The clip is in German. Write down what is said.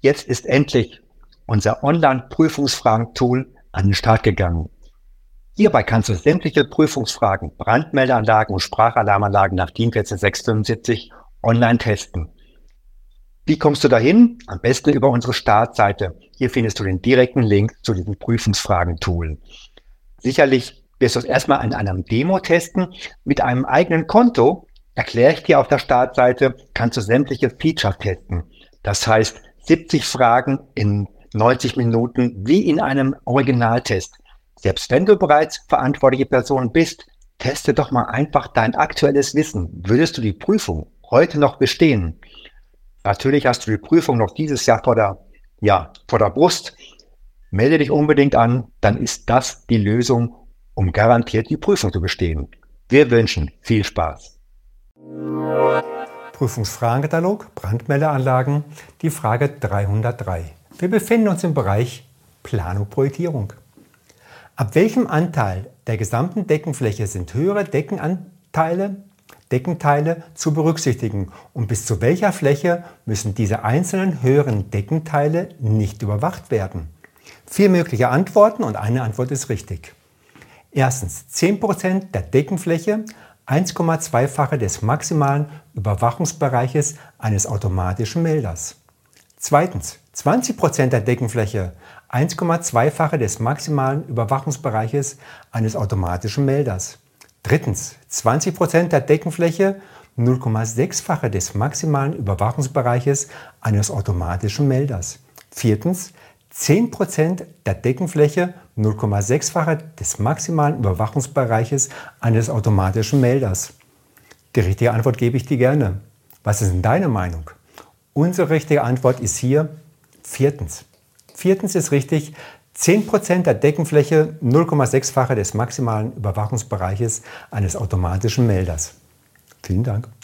Jetzt ist endlich unser Online-Prüfungsfragen-Tool an den Start gegangen. Hierbei kannst du sämtliche Prüfungsfragen, Brandmeldeanlagen und Sprachalarmanlagen nach DIN 14675 online testen. Wie kommst du dahin? Am besten über unsere Startseite. Hier findest du den direkten Link zu diesem Prüfungsfragen-Tool. Sicherlich wirst du es erstmal in einem Demo testen. Mit einem eigenen Konto, erkläre ich dir auf der Startseite, kannst du sämtliche Features testen. Das heißt, 70 Fragen in 90 Minuten wie in einem Originaltest. Selbst wenn du bereits verantwortliche Person bist, teste doch mal einfach dein aktuelles Wissen. Würdest du die Prüfung heute noch bestehen? Natürlich hast du die Prüfung noch dieses Jahr vor der Brust. Melde dich unbedingt an, dann ist das die Lösung, um garantiert die Prüfung zu bestehen. Wir wünschen viel Spaß. Prüfungsfragenkatalog, Brandmeldeanlagen, die Frage 303. Wir befinden uns im Bereich Planung, Projektierung. Ab welchem Anteil der gesamten Deckenfläche sind höhere Deckenteile zu berücksichtigen und bis zu welcher Fläche müssen diese einzelnen höheren Deckenteile nicht überwacht werden? 4 mögliche Antworten und eine Antwort ist richtig. Erstens 10% der Deckenfläche, 1,2-fache des maximalen Überwachungsbereiches eines automatischen Melders. Zweitens 20% der Deckenfläche, 1,2-fache des maximalen Überwachungsbereiches eines automatischen Melders. Drittens 20% der Deckenfläche, 0,6-fache des maximalen Überwachungsbereiches eines automatischen Melders. Viertens 10% der Deckenfläche, 0,6-fache des maximalen Überwachungsbereiches eines automatischen Melders. Die richtige Antwort gebe ich dir gerne. Was ist denn deine Meinung? Unsere richtige Antwort ist hier viertens. Viertens ist richtig, 10% der Deckenfläche, 0,6-fache des maximalen Überwachungsbereiches eines automatischen Melders. Vielen Dank.